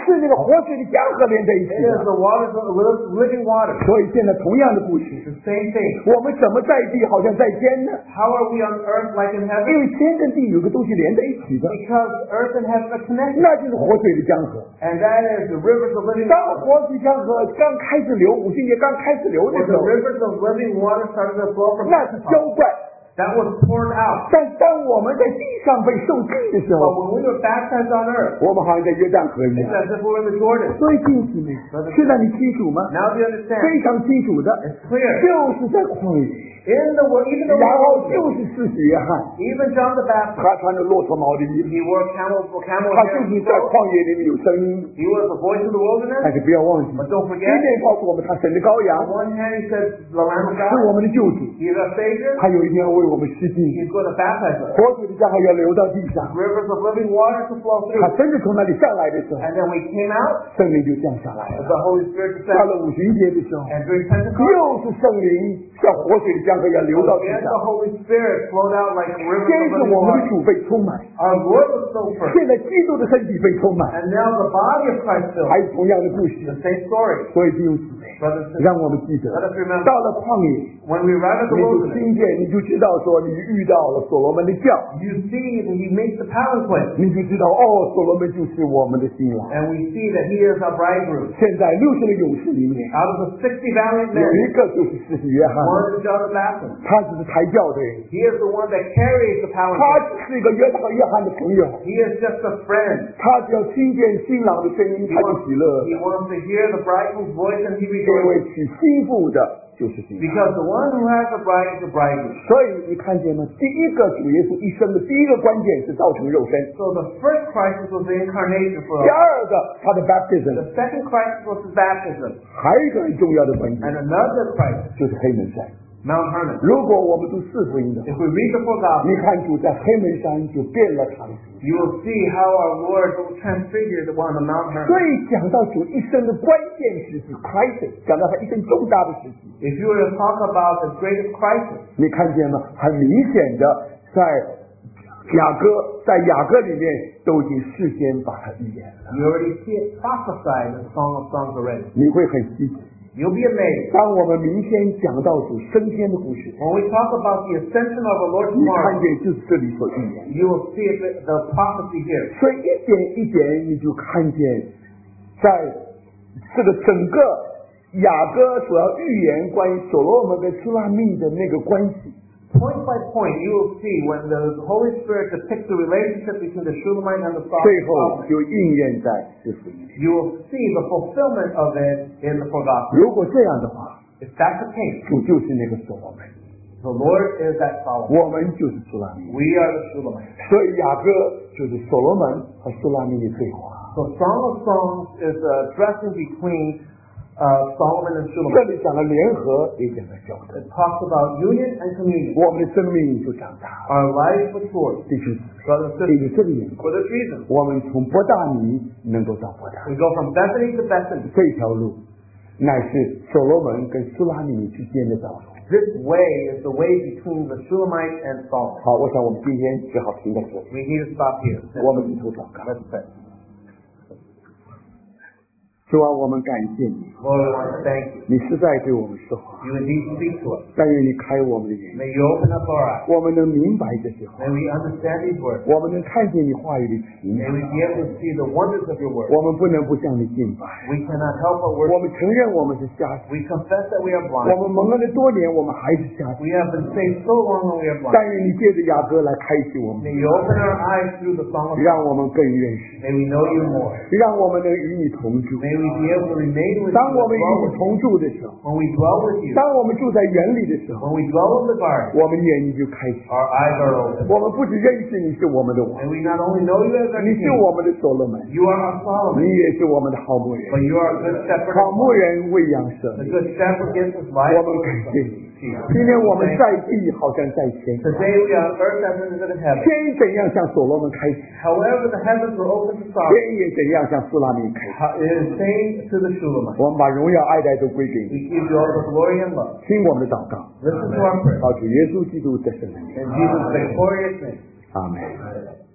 是那个活水的江河连在一起 It is 的。 the waters of living water. 所以现在同样的故事， The same thing. 我们怎么在地好像在天呢？ How are we on earth like in 因 heaven? 为天跟地有个东西连在一起的， Because earth and heaven are connected. 那就是活水的江河。 And that is the rivers of living 当 water. 活水江河刚开始流，50节刚开始流的 When 时 the 候， rivers of living water started to flow from 那是浇 Pentecost, 灌。 that was poured out. 但当我们在地上被受浸的时 But 候， when we were baptized on earth, 我们好像在约旦河一 it's 样。 as if we were in the Jordan. 所以弟兄姊妹，现在你清楚吗？ Now do you understand? 非常清楚的， It's clear. 就是在旷野， In the world, even the 然后 world, 就是施洗约翰， even John the Baptist, 他穿着骆驼毛的衣服， he wore camel 他就 hair. 是在旷野里面有声音。 He was the voice of the 但 wilderness. 是不要忘记， But don't 一 forget, 面告诉我们他神的羔 on 羊 one hand he says the Lamb of 是我 God, 们的救主， he is our Savior, 他有一天要为我们施浸， he's going to baptize us. 活水的江河要流到地上。 Rivers of living water to flow 他 through. 真的从那里上来的时候， And then we came out, 圣灵就降下来 the 了。 Holy Spirit 到 descended. 了五旬节的时候， And during Pentecost, 又是圣灵像活水的江河要流到地 again the 上。 Holy Spirit flowed out like rivers 先 of 是 living 我们的 water. 主被充满， Our Lord was so first. 现在基督的身体被充满， And now the body of Christ 还 filled. 有同样的故事。 The same story. 所以弟兄姊妹， Brothers and sisters, 让我们记得， let us remember, 到了旷野， when we arrive at the 你就 wilderness, 听见，你就知道说你遇到了所罗门的教， you see that he makes the palanquin. 你就知道哦，所罗门就是我们的新郎。 And we see that he is our bridegroom. 现在60个勇士里面， Out of the 60 valiant 有 men, 一个就是施洗约翰， one is John the Baptist. 他只是抬轿的人， He is the one that carries the 他 palanquin. 只是一个约翰的朋友， He is just a friend. 他只要听见新郎的声音， He 他就 wants, 喜乐， he wants to hear the bridegroom's voice and he 因为 rejoices. 娶新妇的就是新郎。 Because the one who has the bride is the bridegroom. 所以你看见吗？第一个主耶稣一生的第一个关键是造成肉身， So the first crisis was the incarnation for 第 us. 二个他的 baptism， The second crisis was his baptism. 还有一个很重要的关键 And another crisis, 就是黑门山。 Mount Hermon. 如果我们读四福音的话， If we read the four Gospels, 你看主在黑门山就变了他的形象。 you will see how our Lord transfigured on the Mount 所 Hermon. 以讲到主一生的关键时期 crisis，讲到他一生重大的时期， If you were to talk about the greatest crisis, 你看见吗？很明显的在雅歌里面都已经事先把它预言了， you already see it prophesied in the Song of Songs already. 你会很稀奇。 You'll be amazed. 当我们明天讲到主升天的故事， When we talk about the ascension of our Lord 你看 tomorrow, 见就是这里所预言的。 you will see the prophecy here. 所以一点一点你就看见，在这个整个雅歌所要预言关于所罗门跟苏拉密的那个关系， Point by point, you will see when the Holy Spirit depicts the relationship between the Shulamite and the 最后 Solomon, 就应验在四福音里。 you will see the fulfillment of it in the four Gospels. 如果这样的话， If that's the case, 主就是那个所罗门， the Lord is that Solomon. 我们就是苏拉密。 We are the Shulamite. 所以雅歌就是所罗门和苏拉密的对话。 So Song of Songs is addressing between Solomon and 这 Shulamite. 里讲了联合，也讲了交通， It talks about union and communion. 我们的生命就长大。 Our life matured. 弟兄姊妹， Brothers and 因 sisters, 为这个缘故， for this reason, 我们从伯大尼能够到伯大尼， we go from Bethany to Bethany. 这条路乃是所罗门跟苏拉密之间的道路。 This way is the way between the Shulamite and Solomon. 好，我想我们今天只好停在这里， We need to stop here. 我们低头祷告。 Let's pray. 主啊，我们感谢你， Lord, we want to thank you. 你实在对我们说话， You indeed speak to us. 但愿你开我们的眼睛， May you open up our eyes. 我们能明白这些话， May we understand these words. 我们能看见你话语的奇 May 妙， we be able to see the wonders of your word. 我们不能不向你敬拜。 We cannot help but 我 worship. 们承认我们是瞎子， We confess that we are 我 blind. 们蒙恩了多年，我们还是瞎子。 We have been saved so long and we are blind. 但愿你借着雅歌来开启我们， May you open our eyes through the Song of 让我们更认识， May we know you more. 让我们能与你同住。 May we be able to remain with 当 you. 我们与 Dwell 你 with you. 同住的时候， When we dwell with you. 当我们住在园里的时候， When we dwell in the garden, 我们眼睛就开启。 our eyes are open. 我们不只认识你是我们的王， And we not only know you as our 你是 king, 我们的所罗门， you are our 你 Solomon, 也是我们的好牧人。 but you are a good shepherd. 好牧人喂养舍 The 命， good shepherd gives us life. 我们感谢你。今天我们在地好像在天， Today we are on earth as it is in heaven. 天怎样向所罗门开启， However, the heavens were open to Solomon. 天也怎样向苏拉密开启。 It is saying to the Shulamite, 我们把荣耀爱戴都归给 we 你， give you all the glory and love. 听我们的祷告， Listen to our prayer. 靠主耶稣基督的圣名， In Jesus' victorious name. 阿门。